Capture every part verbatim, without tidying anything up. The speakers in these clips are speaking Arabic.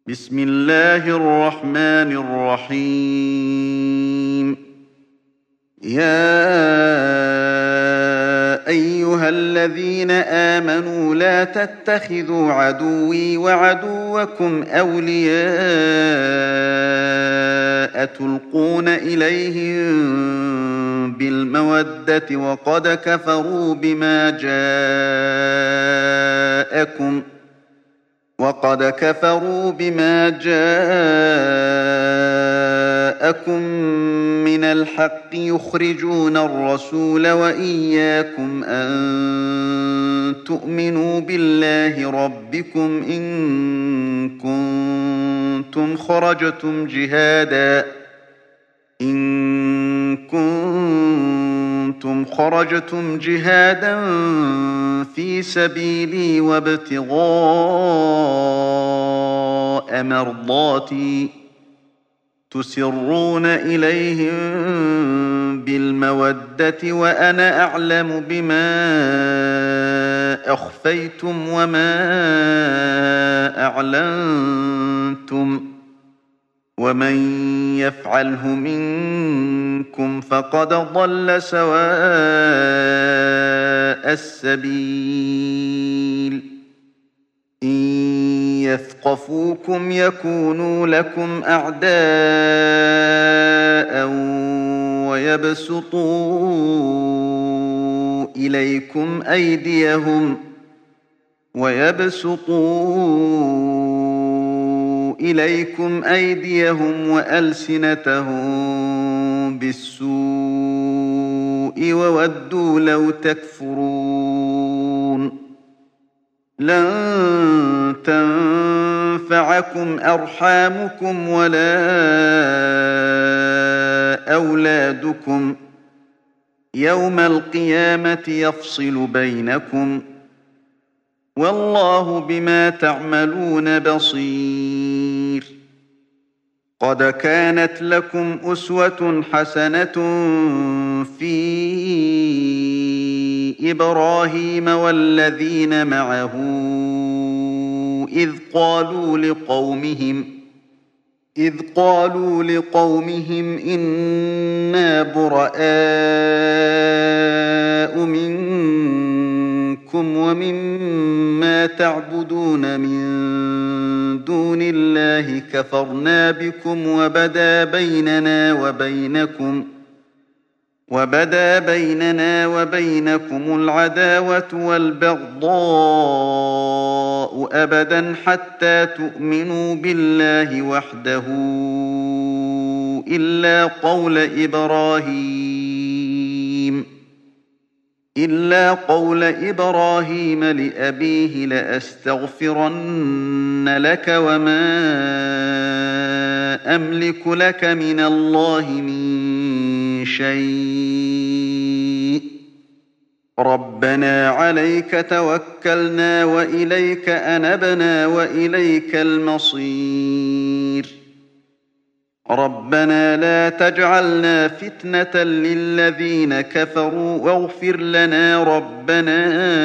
بسم الله الرحمن الرحيم. يا أيها الذين آمنوا لا تتخذوا عدوي وعدوكم أولياء تلقون إليهم بالمودة وقد كفروا بما جاءكم وقد كفروا بما جاءكم من الحق يخرجون الرسول وإياكم أن تؤمنوا بالله ربكم إن كنتم خرجتم جهادا إن كنتم خرجتم جهادا في سبيلي وابتغاء مرضاتي تسرون إليهم بالمودة وأنا أعلم بما أخفيتم وما أعلنتم ومن يفعله منكم فقد ضل سواء السبيل. إن يثقفوكم يكونوا لكم أعداء ويبسطوا إليكم أيديهم ويبسطوا إليكم أيديهم وألسنتهم بالسوء وودوا لو تكفرون. لن تنفعكم أرحامكم ولا أولادكم يوم القيامة يفصل بينكم والله بما تعملون بصير. قد كانت لكم أسوة حسنة في إبراهيم والذين معه إذ قالوا لقومهم إذ قالوا لقومهم إنا براء منكم ومما تعبدون من دون الله كفرنا بكم وبدا بيننا وبينكم وبدا بيننا وبينكم العداوة والبغضاء أبدا حتى تؤمنوا بالله وحده إلا قول إبراهيم إلا قول إبراهيم لأبيه لأستغفرن لك وما أملك لك من الله من شيء ربنا عليك توكلنا وإليك أنبنا وإليك المصير. ربنا لا تجعلنا فتنة للذين كفروا واغفر لنا ربنا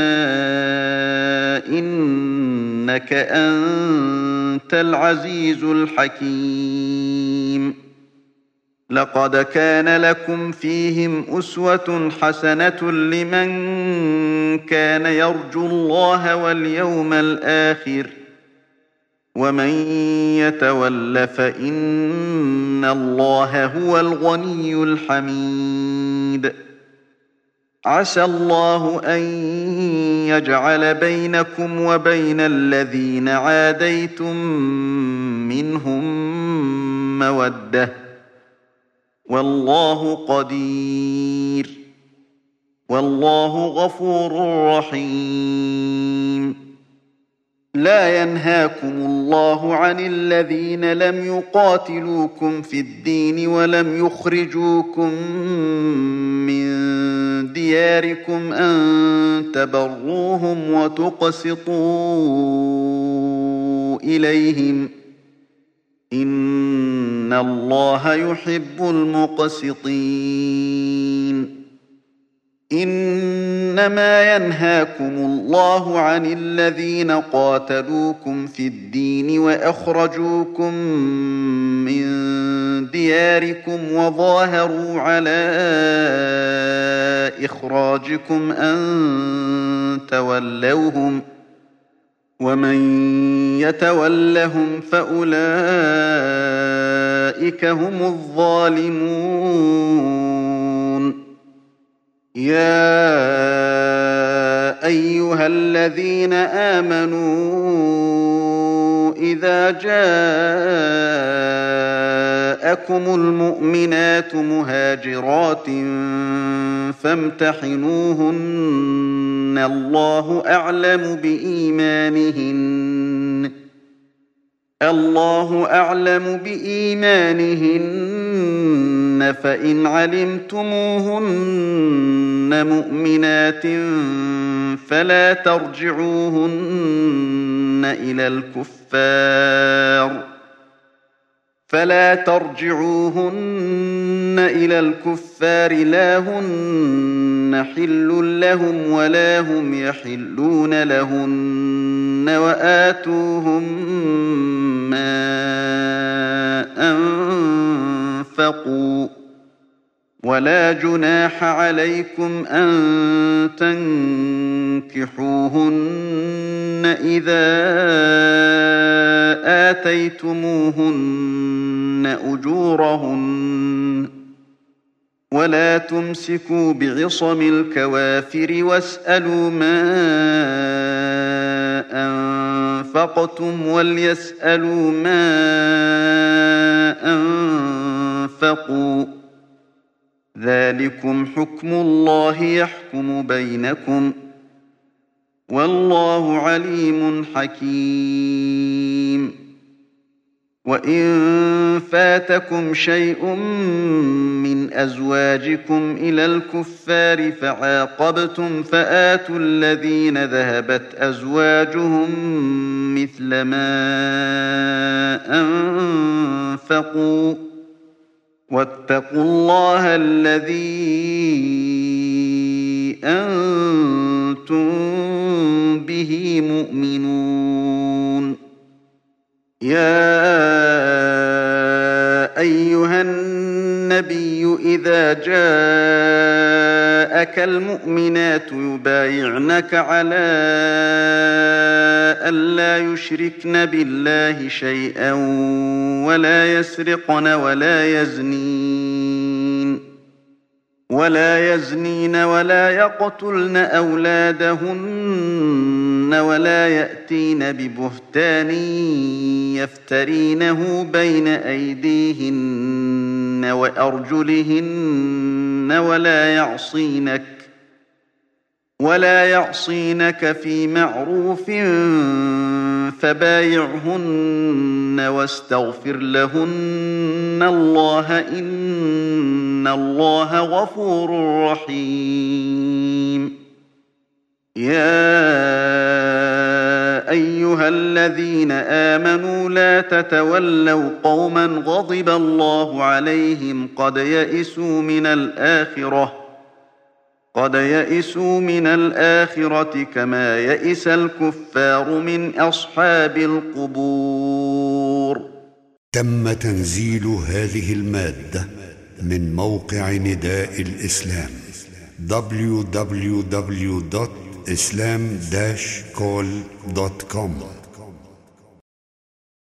إنك أنت العزيز الحكيم. لقد كان لكم فيهم أسوة حسنة لمن كان يرجو الله واليوم الآخر ومن يتول فإن الله هو الغني الحميد. عسى الله أن يجعل بينكم وبين الذين عاديتم منهم مودة والله قدير والله غفور رحيم. لا ينهاكم الله عن الذين لم يقاتلوكم في الدين ولم يخرجوكم من دياركم أن تبروهم وتقسطوا إليهم إن الله يحب المقسطين. إن إنما ينهاكم الله عن الذين قاتلوكم في الدين وأخرجوكم من دياركم وظاهروا على إخراجكم أن تولوهم ومن يتولهم فأولئك هم الظالمون. يا أيها الذين آمنوا إذا جاءكم المؤمنات مهاجرات فامتحنوهن الله أعلم بإيمانهن الله أعلم بإيمانهن فإن علمتموهن مؤمنات فلا ترجعوهن إلى الكفار فلا ترجعوهن إلى الكفار لا هن حل لهم ولا هم يحلون لهن وآتوهم ما أنفقوا ولا جناح عليكم أن تنكحوهن إذا آتيتموهن أجورهن ولا تمسكوا بعصم الكوافر واسألوا ما أنفقتم وليسألوا ما أنفقوا ذلكم حكم الله يحكم بينكم والله عليم حكيم. وإن فاتكم شيء من أزواجكم إلى الكفار فعاقبتم فآتوا الذين ذهبت أزواجهم مثل ما أنفقوا واتقوا الله الذي أنتم به مؤمنون. يا أيها النبي إذا جاءك المؤمنات يبايعنك على ألا يشركن بالله شيئا ولا يسرقن ولا يزنين ولا يزنين ولا يقتلن أولادهن ولا يأتين ببهتان يفترينه بين أيديهن وأرجلهن ولا يعصينك ولا يعصينك في معروف فبايعهن واستغفر لهن الله إن الله غفور رحيم. يا أيها الذين آمنوا لا تتولوا قوما غضب الله عليهم قد يئسوا من الآخرة قد يئسوا من الآخرة كما يئس الكفار من أصحاب القبور. تم تنزيل هذه المادة من موقع نداء الإسلام دبليو دبليو دبليو دوت إسلام داش كول دوت كوم.